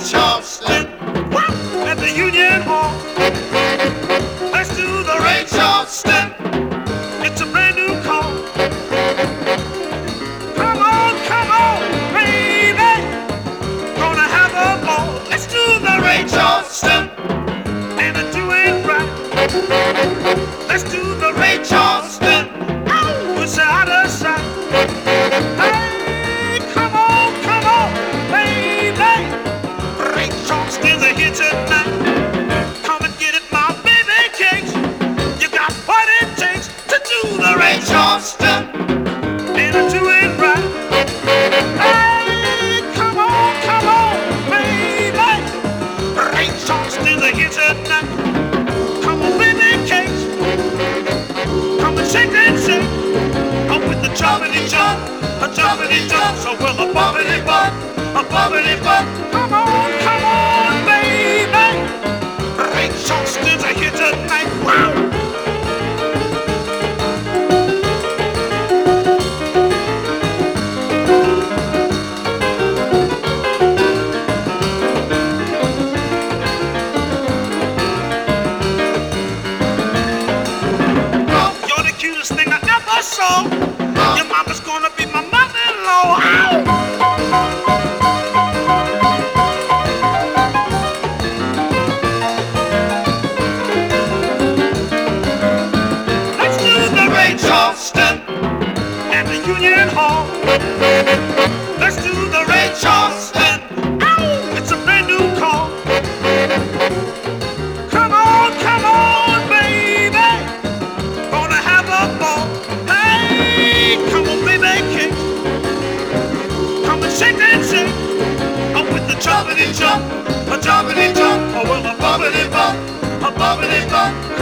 Charleston. At the Union Hall. Let's do the Ray Charleston. It's a brand new call. Come on, baby. Gonna have a ball. Let's do the Ray Charleston. And I do it right. Let's do the Ray Charleston. Push out of sight. Hey, come on, baby. Ray Charleston's a hit tonight. Come and get it, my baby cakes. You got what it takes to do the Ray Charleston. And I do it right. Hey, come on, baby. Ray Charleston's a hit tonight. Come on, baby cakes. Come and shake and shake. Up with the jumpity jump, a jumpity jump. So we'll a bumpity bump, a bumpity bump. Come on, baby. Ray Charleston's a hit tonight. Wow. You're the cutest thing I ever saw. Your mama's gonna be my mother-in-law. Let's do the Ray Charleston at the Union Hall. Let's do the Ray Charleston. It's a brand new call. Come on, baby. Gonna have a ball. Hey, come on, baby, kick. Come and shake and shake. Up with the jumpity jump, a jumpity jump. Oh, well, a bumpity bump, a bumpity bump.